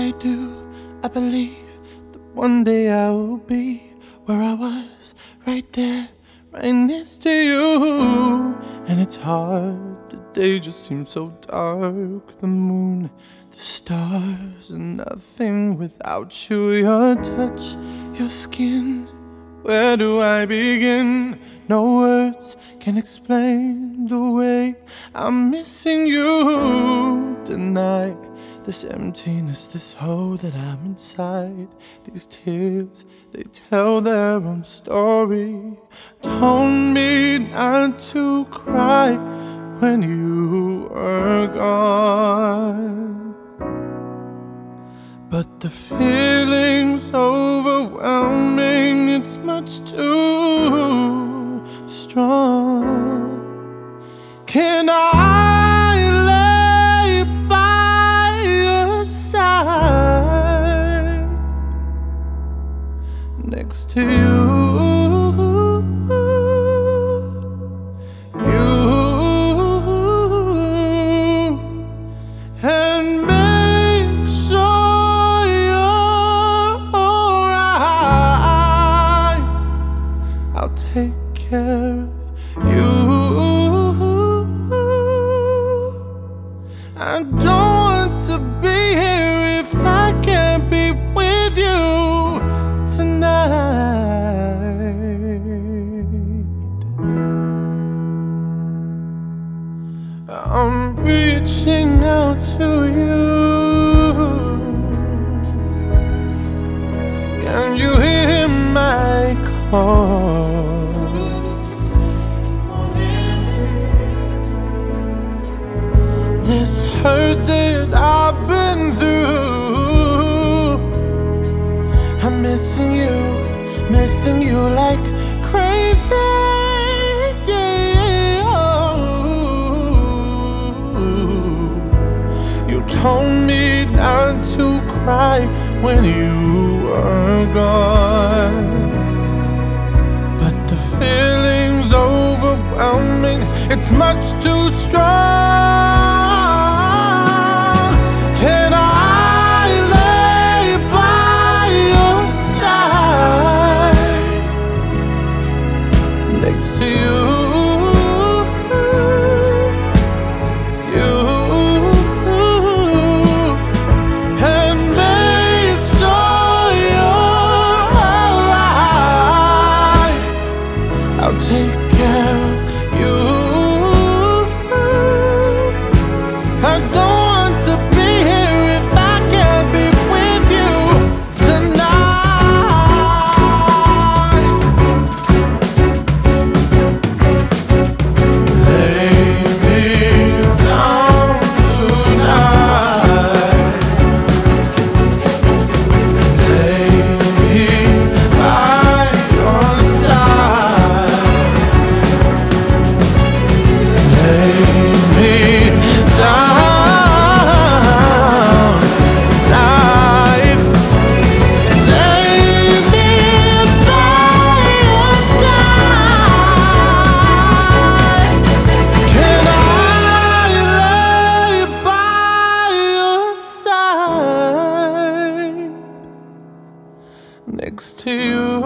I do. I believe that one day I will be where I was, right there, right next to you. And it's hard, the day just seems so dark. The moon, the stars, and nothing without you. Your touch, your skin, where do I begin? No words can explain the way I'm missing you tonight. This emptiness, this hole that I'm inside. These tears, they tell their own story. Told me not to cry when you were gone, but the feeling's overwhelming. It's much too strong. Can I lay by your side next to you? And make sure you're alright. I'll take care of you. I don't want to be here if I can't be with you tonight. I'm reaching out to you. Can you hear my call? This hurt that I've been through, I'm missing you like crazy. Yeah. You told me not to cry when you were gone, but the feeling's overwhelming. It's much too strong. Can I lay by your side next to you? And make sure you're alright. I'll take care of you. I don't want to be here if I can't be with you tonight. Lay me down tonight. Lay me by your side. Lay me down tonight. Lay me by your side. Can I lay by your side next to you?